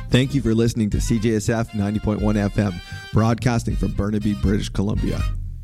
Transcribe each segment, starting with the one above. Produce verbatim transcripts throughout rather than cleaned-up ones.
Thank you for listening to C J S F ninety point one F M, broadcasting from Burnaby, British Columbia.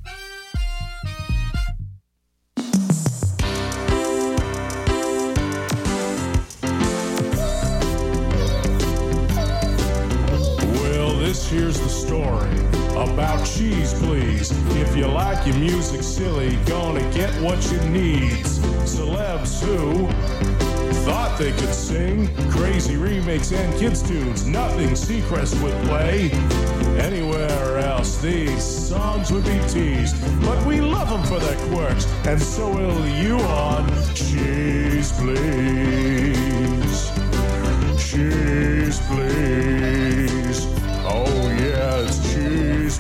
Here's the story about Cheese Please. If you like your music silly, gonna get what you need. Celebs who thought they could sing crazy remakes and kids tunes, nothing Seacrest would play anywhere else. These songs would be teased, but we love them for their quirks, and so will you on Cheese Please. Cheese Please. Oh yeah, it's Cheese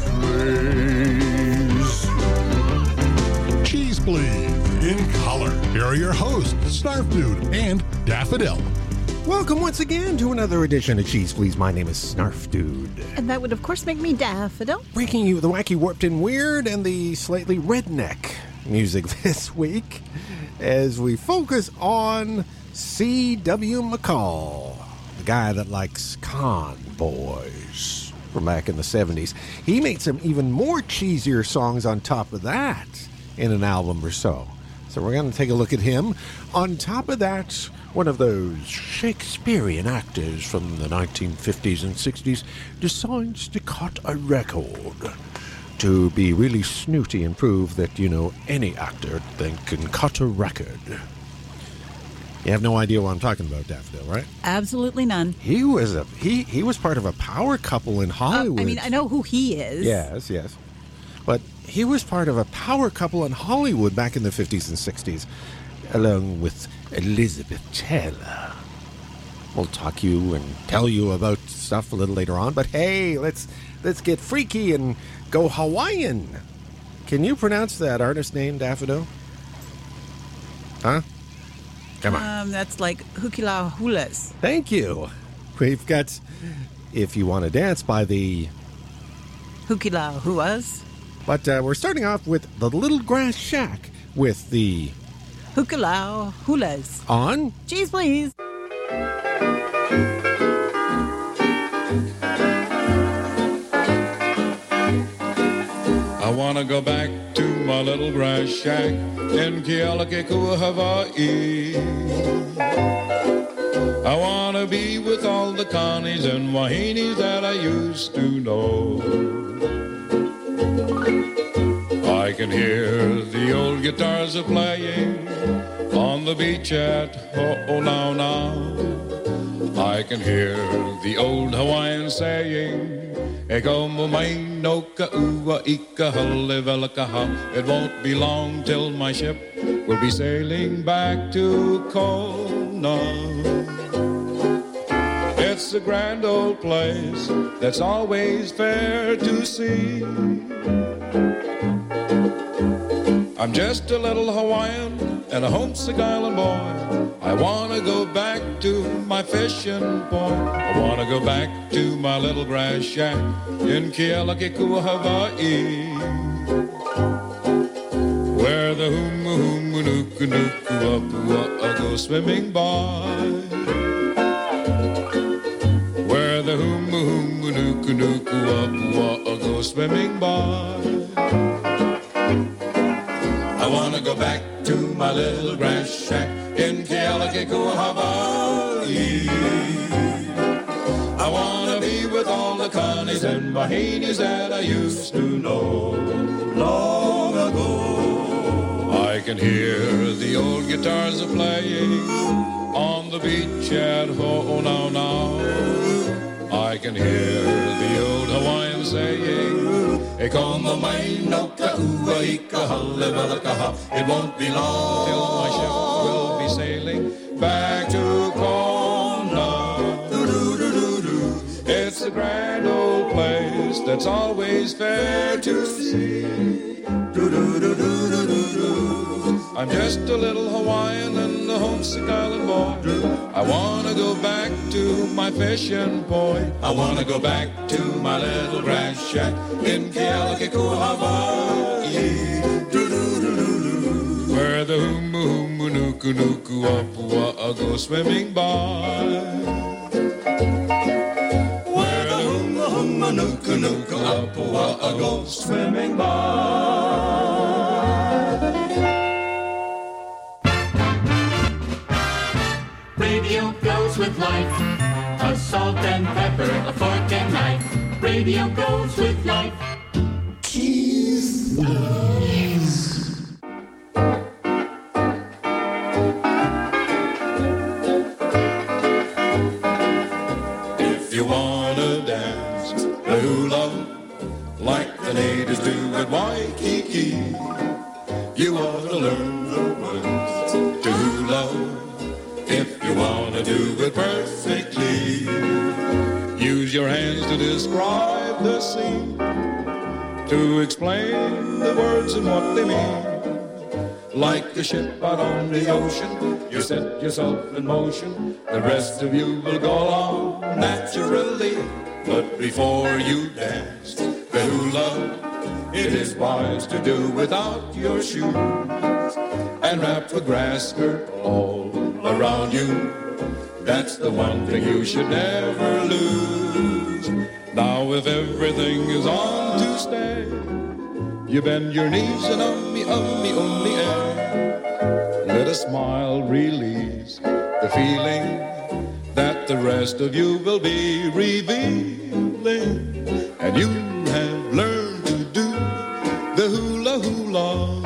Please. Cheese Please in color. Here are your hosts, Snarf Dude and Daffodil. Welcome once again to another edition of Cheese Please. My name is Snarf Dude. And that would, of course, make me Daffodil. Bringing you the wacky, warped, and weird and the slightly redneck music this week as we focus on C W McCall, the guy that likes Convoys from back in the seventies. He made some even more cheesier songs on top of that in an album or so. So we're going to take a look at him. On top of that, one of those Shakespearean actors from the nineteen fifties and sixties decides to cut a record to be really snooty and prove that, you know, any actor then can cut a record. You have no idea what I'm talking about, Daffodil, right? Absolutely none. He was a he he was part of a power couple in Hollywood. Uh, I mean, I know who he is. Yes, yes. But he was part of a power couple in Hollywood back in the fifties and sixties, along with Elizabeth Taylor. We'll talk you and tell you about stuff a little later on, but hey, let's let's get freaky and go Hawaiian. Can you pronounce that artist name, Daffodil? Huh? Come on. Um, that's like Hukila Hulas. Thank you. We've got If You Want to Dance by the Hukila Huas. But uh, we're starting off with The Little Grass Shack with the Hukila Hulas. On Cheese Please. I want to go back to my little grass shack in Kealakekua, Hawaii. I want to be with all the Connies and Wahinis that I used to know. I can hear the old guitars a playing on the beach at Ho'olaulau. I can hear the old Hawaiian saying, it won't be long till my ship will be sailing back to Kona. It's a grand old place that's always fair to see. I'm just a little Hawaiian and a homesick island boy. I want to go back to my fishing point. I want to go back to my little grass shack in Kealakekua, Hawaii, where the humu humu nuku nuku apua go swimming by, where the humu humu nuku nuku apua go swimming by. I want to go back to my little grass shack in Kealakekua, Hawaii. I want to be with all the Connies and Wahinis that I used to know long ago. I can hear the old guitars a playing on the beach at Ho'olaulau. I can hear the old Hawaiian saying, it won't be long till my ship will be sailing back to Kona. It's a grand old place that's always fair to see. I'm just a little Hawaiian and a homesick island boy. I want to go back to my fishing point. I want to go back to my little grass shack in Kealakekua, Hawaii, where the humu humu nuku nuku apua go swimming by. nuka nuka Apua, a ghost swimming by. Radio goes with life, a salt and pepper, a fork and knife. Radio goes with life. Cheese. If you wanna dance the hula like the natives do at Waikiki, you ought to learn the words to hula. If you want to do it perfectly, use your hands to describe the scene, to explain the words and what they mean. Like a ship out on the ocean, you set yourself in motion, the rest of you will go along naturally. But before you dance the hula, it is wise to do without your shoes, and wrap a grass skirt all around you. That's the one thing you should never lose. Now if everything is on to stay, you bend your knees and ummy, ummy, ummy air. Let a smile release the feeling that the rest of you will be revealing. And you have learned to do the hula hula.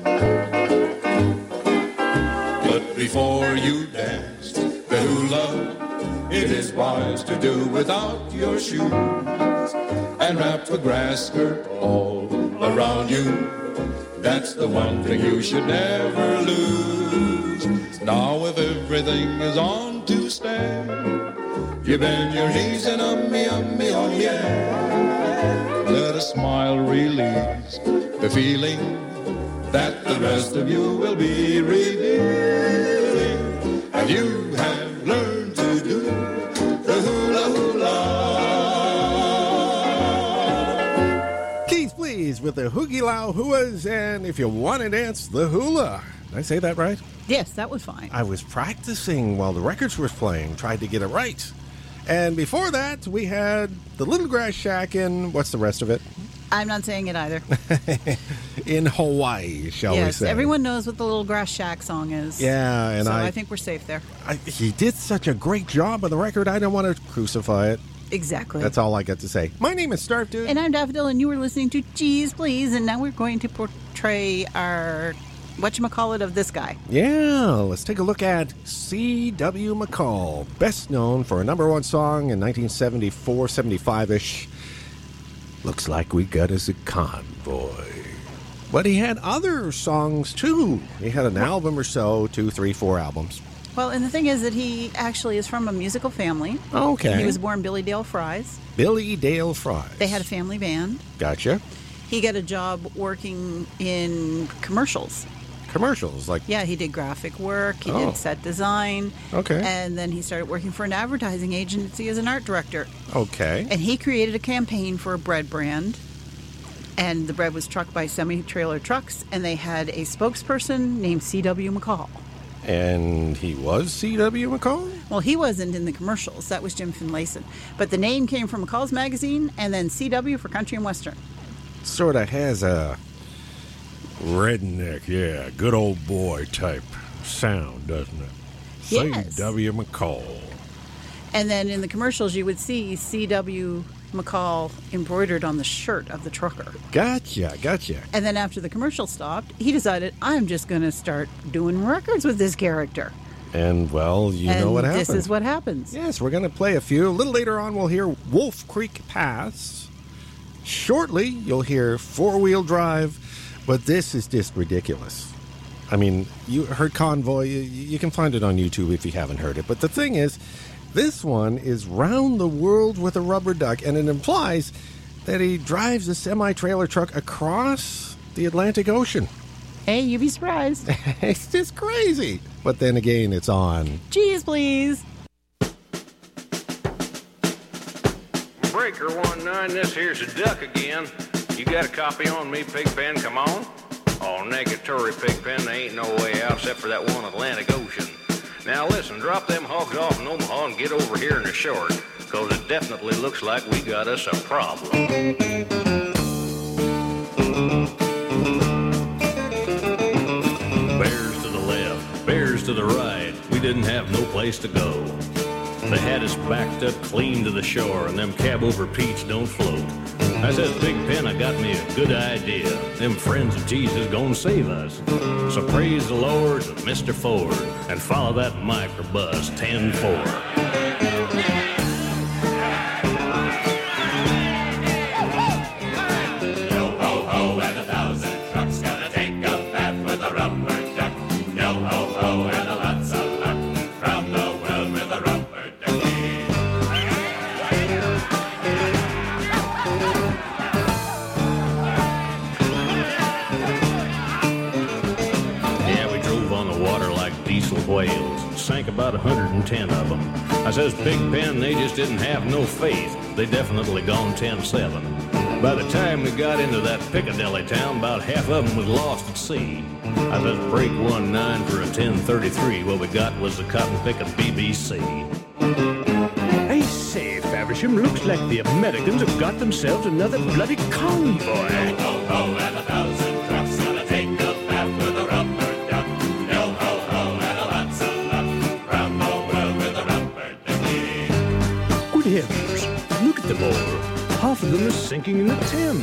But before you dance the hula, it is wise to do without your shoes, and wrap a grass skirt all around you. That's the one thing you should never lose. Now if everything is on to stay, you bend your knees and ummy, ummy, ummy, yeah. Let a smile release the feeling that the rest of you will be revealing. And you have learned to do the hula hula. Keith, please, with the Hoogie Lao Huas, and if you want to dance the hula. Did I say that right? Yes, that was fine. I was practicing while the records were playing, tried to get it right. And before that, we had the Little Grass Shack in, what's the rest of it? I'm not saying it either. In Hawaii, shall yes, we say. Everyone knows what the Little Grass Shack song is. Yeah, and so I, I think we're safe there. I, he did such a great job on the record, I don't want to crucify it. Exactly. That's all I got to say. My name is Starf Dude. And I'm Daffodil, and you were listening to Geez Please, and now we're going to portray our whatchamacallit of this guy. Yeah, let's take a look at C W McCall, best known for a number one song in nineteen seventy-four, seventy-five-ish. Looks like we got us a convoy. But he had other songs, too. He had an album or so, two, three, four albums. Well, and the thing is that he actually is from a musical family. Okay. He was born Billy Dale Fries. Billy Dale Fries. They had a family band. Gotcha. He got a job working in commercials. Commercials, like... Yeah, he did graphic work, he Oh. did set design. Okay. And then he started working for an advertising agency as an art director. Okay. And he created a campaign for a bread brand. And the bread was trucked by semi-trailer trucks, and they had a spokesperson named C W McCall. And he was C W McCall? Well, he wasn't in the commercials. That was Jim Finlayson. But the name came from McCall's Magazine, and then C W for Country and Western. Sort of has a redneck, yeah, good old boy type sound, doesn't it? Yes. C W McCall. And then in the commercials, you would see C W McCall embroidered on the shirt of the trucker. Gotcha, gotcha. And then after the commercial stopped, he decided, I'm just going to start doing records with this character. And, well, you and know what happened. this is what happens. Yes, we're going to play a few. A little later on, we'll hear Wolf Creek Pass. Shortly, you'll hear Four Wheel Drive. But this is just ridiculous. I mean, you heard Convoy. You, you can find it on YouTube if you haven't heard it. But the thing is, this one is Round the World with a Rubber Duck, and it implies that he drives a semi-trailer truck across the Atlantic Ocean. Hey, you'd be surprised. It's just crazy. But then again, it's on. Cheese, please. Breaker one nine, this here's a duck again. You got a copy on me, Pigpen? Come on. Oh, negatory, Pigpen. There ain't no way out except for that one Atlantic Ocean. Now listen, drop them hogs off in Omaha and get over here in the short. because it definitely looks like we got us a problem. Bears to the left, bears to the right, we didn't have no place to go. They had us backed up clean to the shore, and them cab-over Pete's don't float. I says, Big Pen, I got me a good idea. Them friends of Jesus gonna save us. So praise the Lord, Mister Ford, and follow that microbus ten four. Whales, sank about one hundred ten of them. I says, Big Pen, they just didn't have no faith. They definitely gone ten seven. By the time we got into that Piccadilly town, about half of them was lost at sea. I says, break one nine for a ten thirty-three. What we got was the cotton-picking B B C. I say, Faversham, looks like the Americans have got themselves another bloody convoy. Ho, ho, ho, and a thousand trucks gonna take a bath with a rubber duck. Yo, ho, ho, and a lots of luck. Round the world with a rubber ducky. Good heavens, look at them all. Half of them are sinking in the Thames.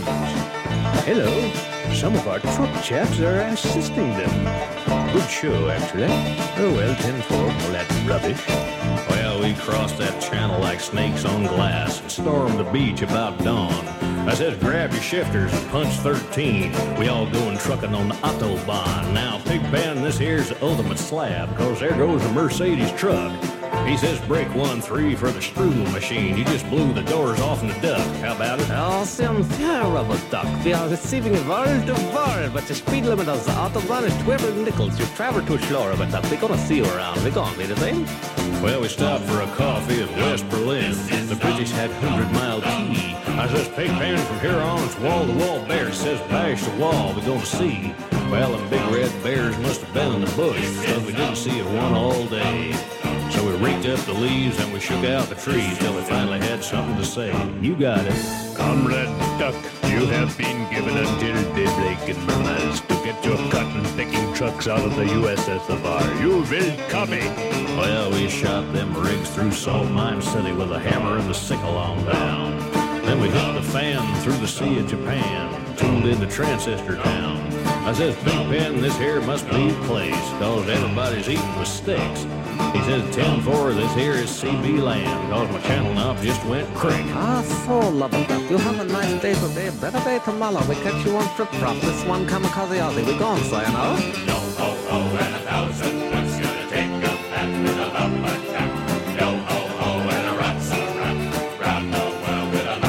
Hello, some of our truck chaps are assisting them. Good show, actually. Oh well, ten four, all that rubbish. Well, we crossed that channel like snakes on glass and stormed the beach about dawn. I says, grab your shifters and punch thirteen. We all going trucking on the Autobahn. Now, Pig Pen, this here's the ultimate slab, cause there goes a Mercedes truck. He says, break one three for the Strudel machine. You just blew the doors off in the duck. How about it? Awesome, terrible, Doc. We are receiving a word to word, but the speed limit of the Autobahn is twelve nickels. You travel too slow, but Doc, we're gonna see you around. We're gonna be the same. Well, we stopped for a coffee at West Berlin. The British had hundred-mile tea. I says, Pig Pen, from here on, it's wall-to-wall bear. Says, bash the wall, we're gonna see. Well, them big red bears must have been in the bush, because we didn't see it one all day. So we raked up the leaves and we shook out the trees till we finally had something to say. You got it. Comrade Duck, you have been given until daybreak in Murmansk to get your cotton-picking trucks out of the U S S R. You will copy. Well, we shot them rigs through Salt Mine City with a hammer and the sickle on down. Then we hit the fan through the Sea of Japan, tuned into Transistor Town. I says, Big Pen, this here must be the place, cause everybody's eating with sticks. He says, ten four, this here is C B land, cause my channel knob just went crick. Ah, so lovely, Doc. You have a nice day today, better day tomorrow. We catch you on trip prop. This one kamikaze Aussie. We gone, so you know. Yo, ho, ho, and a thousand trucks gonna take a bath with a lumberjack. Yo, ho, ho, and a rat's a rat. Round the world with a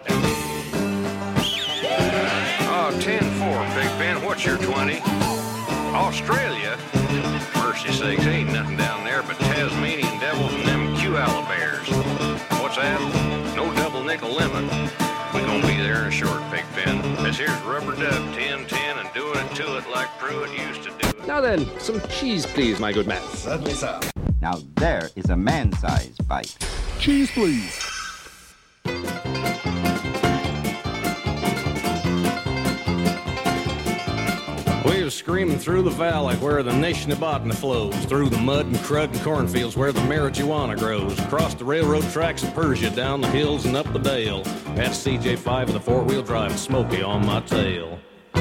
lumberjack. Oh, ten four, Big Ben, what's your twenty? Australia? Mercy sakes, ain't nothing down there but Tasmanian devils and them koala bears. What's that? No double nickel limit. We gonna be there in a short, Pig Pen. This here's Rubber Duck ten ten and doing it to it like Pruitt used to do it. Now then, some cheese, please, my good man. Certainly, sir. Now there is a man-sized bite. Cheese, please. We was screaming through the valley where the Nishnabotna flows, through the mud and crud and cornfields where the marijuana grows, across the railroad tracks of Persia, down the hills and up the dale. Had C J five with a four-wheel drive, Smoky on my tail.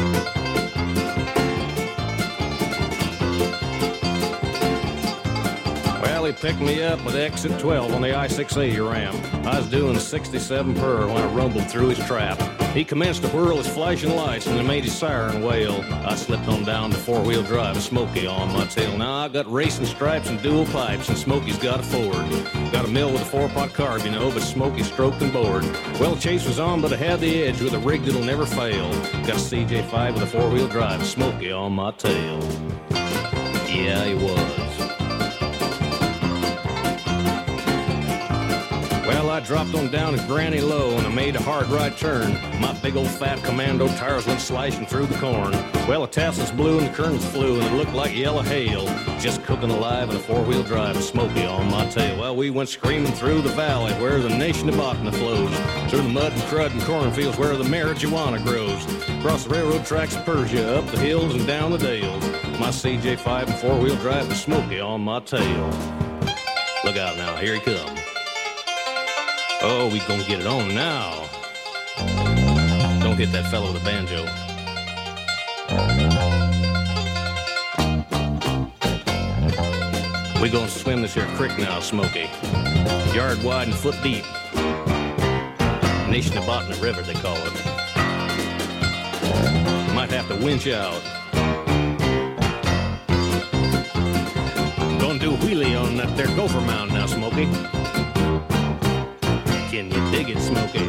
Well, he picked me up with exit twelve on the I six eighty ramp. I was doing sixty-seven per when I rumbled through his trap. He commenced to whirl his flashing lights and then made his siren wail. I slipped on down to four-wheel drive, Smoky on my tail. Now I got racing stripes and dual pipes, and Smoky's got a Ford. Got a mill with a four-pot carb, you know, but Smoky stroked and bored. Well, the chase was on, but I had the edge with a rig that'll never fail. Got a C J five with a four-wheel drive, Smoky on my tail. Yeah, he was. Well, Well, I dropped on down to Granny Low and I made a hard right turn. My big old fat commando tires went slashing through the corn. Well, the tassels blew and the curtains flew and it looked like yellow hail. Just cooking alive in a four-wheel drive with Smokey on my tail. Well, we went screaming through the valley where the nation of Botany flows. Through the mud and crud and cornfields where the marijuana grows. Across the railroad tracks of Persia, up the hills and down the dales. My C J five and four-wheel drive with Smokey on my tail. Look out now, here he comes. Oh, we gonna get it on now. Don't hit that fellow with a banjo. We gonna swim this here creek now, Smokey. Yard wide and foot deep. Nation of Botany River, they call it. Might have to winch out. Gonna do a wheelie on that there gopher mound now, Smokey. Can you dig it, Smokey?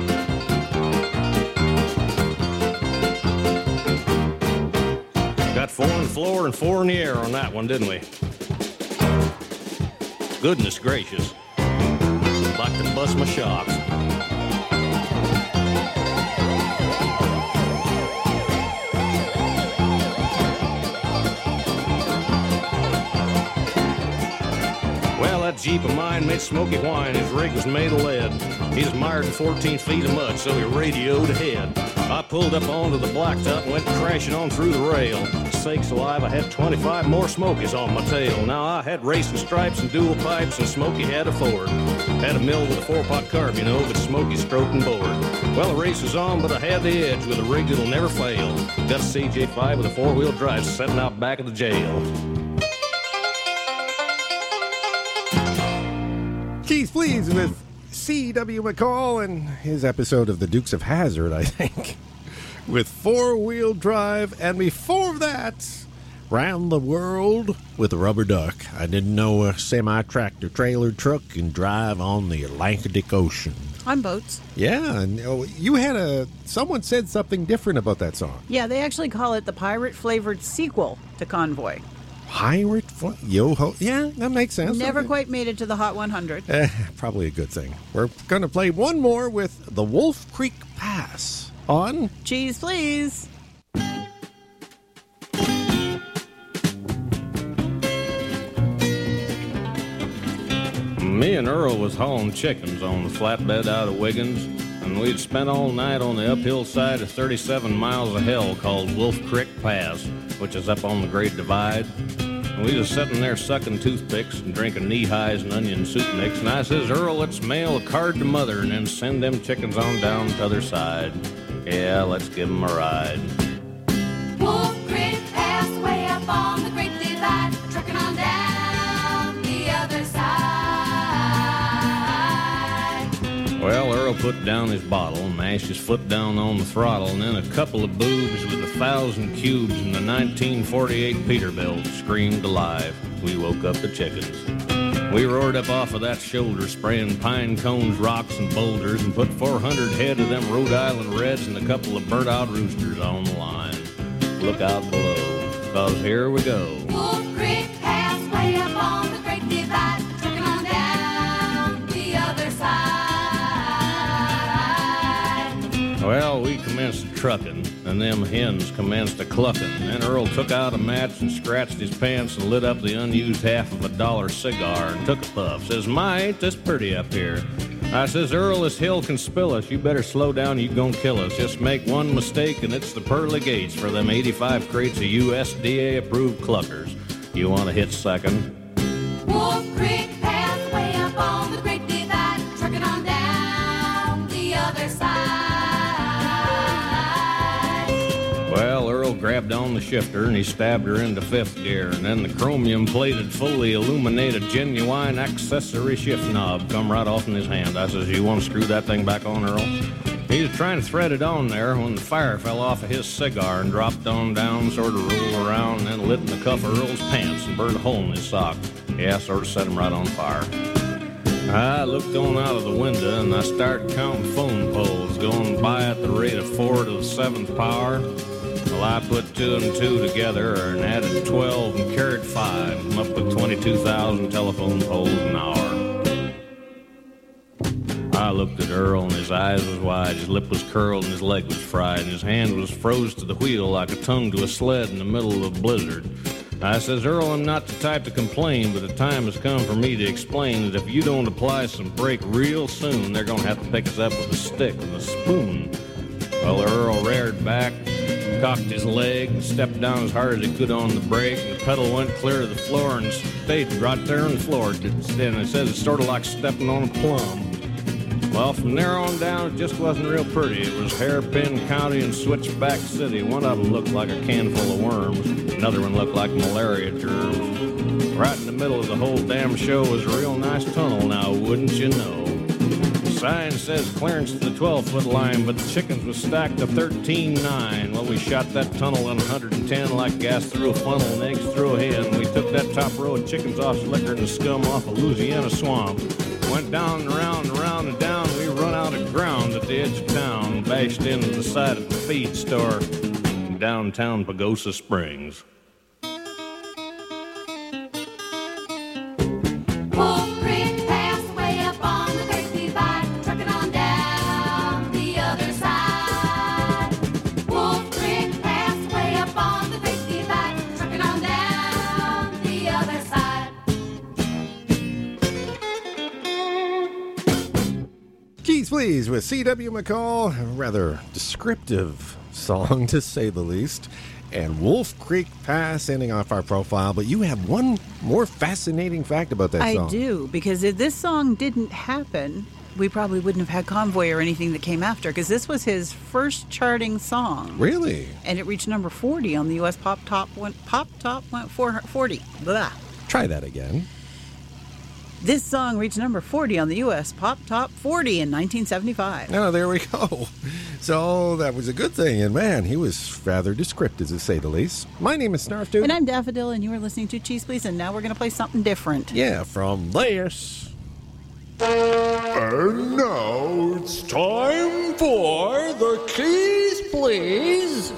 Got four on the floor and four in the air on that one, didn't we? Goodness gracious. Like to bust my shocks. Jeep of mine made Smokey whine. His rig was made of lead. He's mired in fourteen feet of mud, so he radioed ahead. I pulled up onto the blacktop and went crashing on through the rail. Sakes alive, I had twenty-five more Smokies on my tail. Now I had racing stripes and dual pipes, and Smokey had a Ford. Had a mill with a four-pot carb, you know, but Smokey stroked and bored. Well, the race was on, but I had the edge with a rig that'll never fail. Got a C J five with a four-wheel drive setting out back of the jail. Keys Please with C W McCall and his episode of the Dukes of Hazzard, I think, with four-wheel drive. And before that, Round the World with a Rubber Duck. I didn't know a semi-tractor trailer truck can drive on the Atlantic Ocean. On boats. Yeah, and oh, you had a, someone said something different about that song. Yeah, they actually call it the pirate-flavored sequel to Convoy. Pirate, fl- yo-ho. Yeah, that makes sense. Never okay. quite made it to the Hot one hundred. Eh, probably a good thing. We're going to play one more with the Wolf Creek Pass on Cheese Please. Me and Earl was hauling chickens on the flatbed out of Wiggins, and we'd spent all night on the uphill side of thirty-seven miles of hell called Wolf Creek Pass, which is up on the Great Divide. And we was sitting there sucking toothpicks and drinking knee-highs and onion soup mix, and I says, Earl, let's mail a card to Mother and then send them chickens on down to the other side. Yeah, let's give them a ride. Wolf Creek Pass way up on the Great Divide, trucking on down the other side. Well, Earl put down his bottle and mashed his foot down on the throttle, and then a couple of boobs with a thousand cubes and the nineteen forty-eight Peterbilt screamed alive. We woke up the chickens. We roared up off of that shoulder, spraying pine cones, rocks, and boulders, and put four hundred head of them Rhode Island Reds and a couple of burnt-out roosters on the line. Look out below, 'cause here we go. Wolf Creek Pass way up on the Great Divide, trucking on down the other side. Well, we commenced trucking, and them hens commenced a clucking. Then Earl took out a match and scratched his pants and lit up the unused half of a dollar cigar and took a puff. Says, my, ain't this pretty up here? I says, Earl, this hill can spill us. You better slow down, you gonna kill us. Just make one mistake, and it's the pearly gates for them eighty-five crates of U S D A-approved cluckers. You want to hit second? Wolf Creek Pass way up on the Great Divide, trucking on down the other side. Well, Earl grabbed on the shifter and he stabbed her into fifth gear, and then the chromium-plated, fully illuminated, genuine accessory shift knob come right off in his hand. I says, you want to screw that thing back on, Earl? He was trying to thread it on there when the fire fell off of his cigar and dropped on down, sort of rolled around, and then lit in the cuff of Earl's pants and burned a hole in his sock. Yeah, sort of set him right on fire. I looked on out of the window and I started counting phone poles going by at the rate of four to the seventh power. Well, I put two and two together and added twelve and carried five. I'm up to twenty-two thousand telephone poles an hour. I I looked at Earl, and his eyes was wide, his lip was curled, and his leg was fried, and his hand was froze to the wheel like a tongue to a sled in the middle of a blizzard. I says, Earl, I'm not the type to complain, but the time has come for me to explain that if you don't apply some brake real soon, they're going to have to pick us up with a stick and a spoon. Well, Earl reared back, cocked his leg, and stepped down as hard as he could on the brake, and the pedal went clear to the floor and stayed right there on the floor. And it says it's sort of like stepping on a plum. Well, from there on down, it just wasn't real pretty. It was Hairpin County and Switchback City. One of them looked like a can full of worms. Another one looked like malaria germs. Right in the middle of the whole damn show was a real nice tunnel now, wouldn't you know? Sign says clearance to the twelve-foot line, but the chickens was stacked to thirteen nine. Well, we shot that tunnel in one hundred ten like gas through a funnel and eggs through a hen. We took that top row of chickens off slicker and the scum off a Louisiana swamp. Went down and around and around and down. We run out of ground at the edge of town, bashed into the side of the feed store in downtown Pagosa Springs. Wolf Creek Pass way up on the Great Divide, trucking on down the other side. Wolf Creek Pass way up on the Great Divide, trucking on down the other side. Keys Please with C W. McCall. A rather descriptive song, to say the least. And Wolf Creek Pass ending off our profile. But you have one more fascinating fact about that I song. I do, because if this song didn't happen, we probably wouldn't have had Convoy or anything that came after, because this was his first charting song. Really? And it reached number forty on the U S Pop Top. Went, Pop Top went forty. Blah. Try that again. This song reached number forty on the U S Pop Top forty in nineteen seventy-five. Oh, there we go. So that was a good thing. And man, he was rather descriptive, to say the least. My name is Snarf Dude. And I'm Daffodil, and you are listening to Cheese Please, and now we're going to play something different. Yeah, from this. And now it's time for the Keys Please.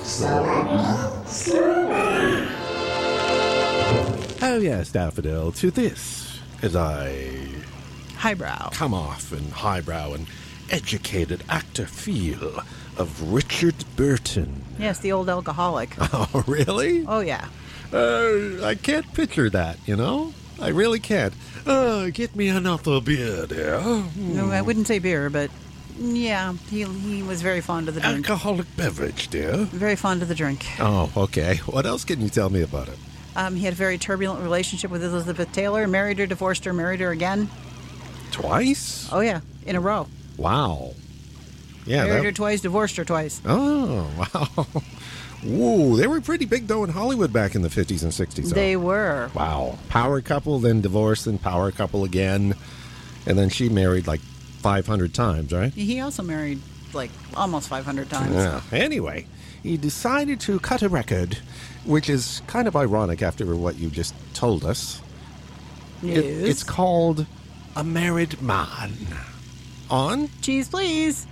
Oh, yes, Daffodil, to this. As I highbrow come off and highbrow and educated actor feel of Richard Burton. Yes, the old alcoholic. Oh, really? Oh, yeah. Uh, I can't picture that, you know? I really can't. Uh, get me another beer there. No, I wouldn't say beer, but yeah, he he was very fond of the drink. Alcoholic beverage, dear. Very fond of the drink. Oh, okay. What else can you tell me about it? Um, he had a very turbulent relationship with Elizabeth Taylor. Married her, divorced her, married her again. Twice? Oh, yeah. In a row. Wow. Yeah. Married that... her twice, divorced her twice. Oh, wow. Whoa. They were pretty big, though, in Hollywood back in the fifties and sixties. Though. They were. Wow. Power couple, then divorced, then power couple again. And then she married like five hundred times, right? He also married like almost five hundred times. Yeah. Anyway, he decided to cut a record, which is kind of ironic after what you just told us. Yes. It, it's called A Married Man. On Cheese Please.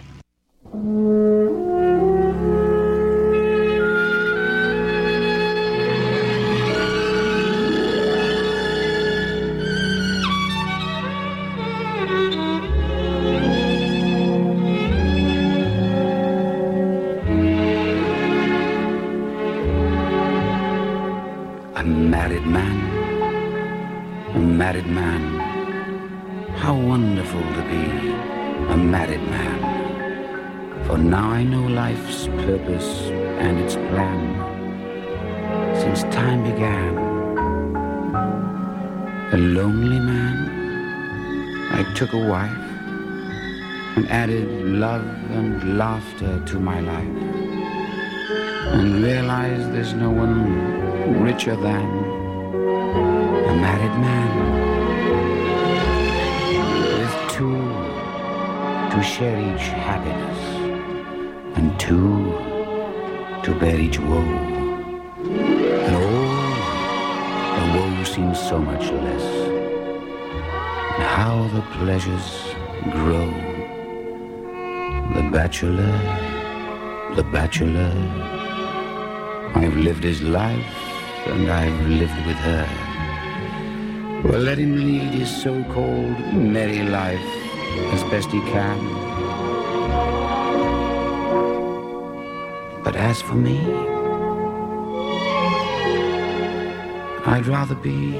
A married man, a married man, how wonderful to be a married man. For now I know life's purpose and its plan since time began. A lonely man, I took a wife and added love and laughter to my life, and realized there's no one richer than a married man, with two to share each happiness and two to bear each woe. And oh, the woe seems so much less, and how the pleasures grow. The bachelor, the bachelor, I've lived his life and I've lived with her. Well, let him lead his so-called merry life as best he can. But as for me, I'd rather be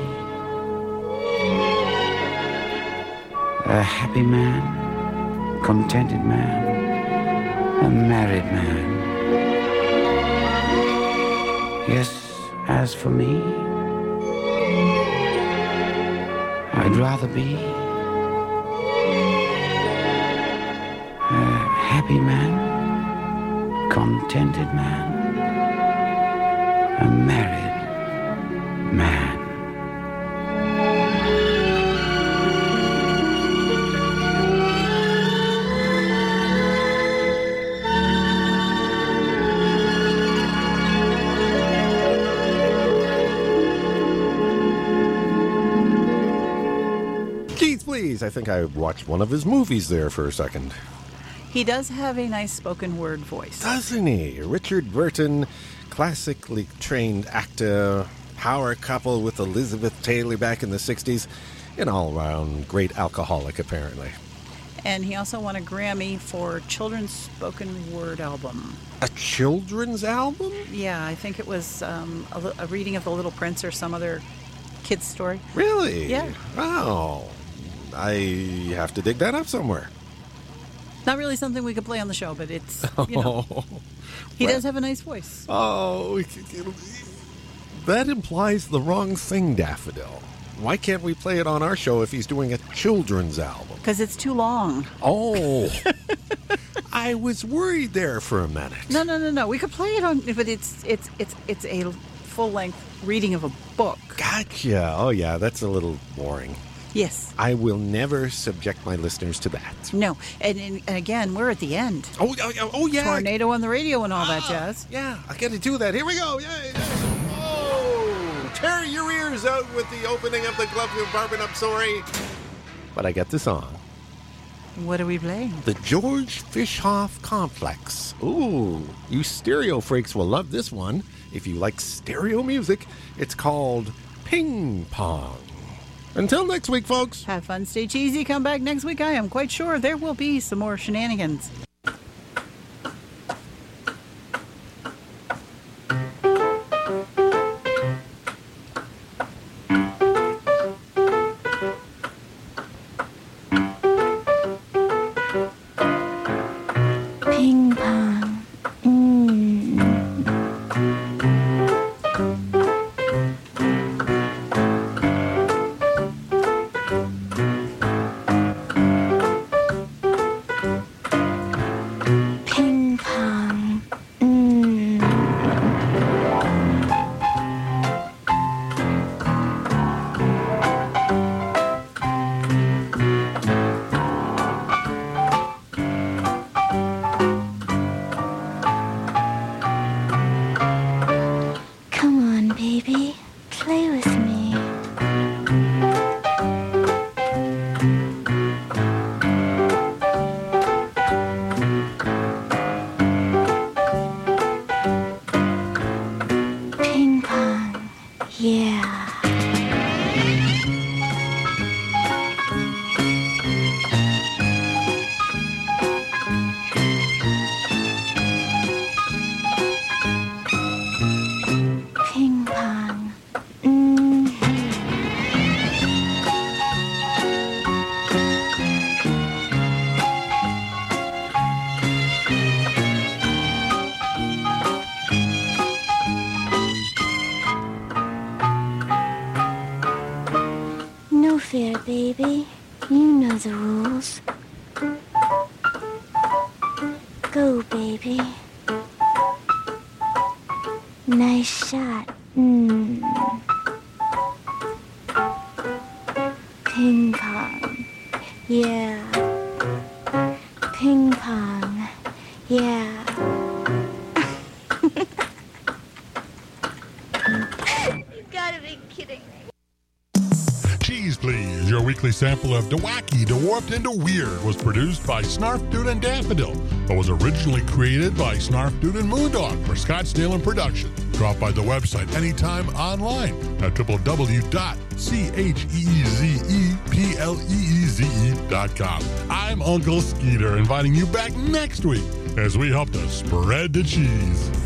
a happy man, contented man, a married man. Yes, as for me, I'd rather be a happy man, contented man, a married man. Please, I think I watched one of his movies there for a second. He does have a nice spoken word voice. Doesn't he? Richard Burton, classically trained actor, power couple with Elizabeth Taylor back in the sixties, an all-round great alcoholic, apparently. And he also won a Grammy for Children's Spoken Word Album. A children's album? Yeah, I think it was um, a, li- a reading of The Little Prince or some other kid's story. Really? Yeah. Wow. I have to dig that up somewhere. Not really something we could play on the show, but it's, you know. Oh, he well, does have a nice voice. Oh, that implies the wrong thing, Daffodil. Why can't we play it on our show if he's doing a children's album? Because it's too long. Oh. I was worried there for a minute. No, no, no, no. We could play it on, but it's it's it's it's a full-length reading of a book. Gotcha. Oh, yeah, that's a little boring. Yes. I will never subject my listeners to that. No. And, and, and again, we're at the end. Oh, oh, oh yeah. Tornado on the radio and all that jazz. Yeah, I got to do that. Here we go. Yay. Oh, tear your ears out with the opening of the glove compartment. I'm sorry. But I got the song. What are we playing? The George Fishoff Complex. Ooh, you stereo freaks will love this one. If you like stereo music, it's called Ping Pong. Until next week, folks. Have fun, stay cheesy, come back next week. I am quite sure there will be some more shenanigans. Ping pong. Mm. Ping pong. Mm. Come on, baby. Play with me. Ping pong. Yeah. Ping pong. Mm. No fear, baby. You know the rules. Go, baby. Nice shot. Mm. Ping pong. Yeah. Ping pong. Yeah. You gotta be kidding me. Cheese Please, your weekly sample of DeWacky, DeWarped, and DeWeird was produced by Snarf Dude and Daffodil, but was originally created by Snarf Dude and Moondog for Scottsdale and Production. Drop by the website anytime online at w w w dot cheezepleeze dot com. I'm Uncle Skeeter, inviting you back next week as we help to spread the cheese.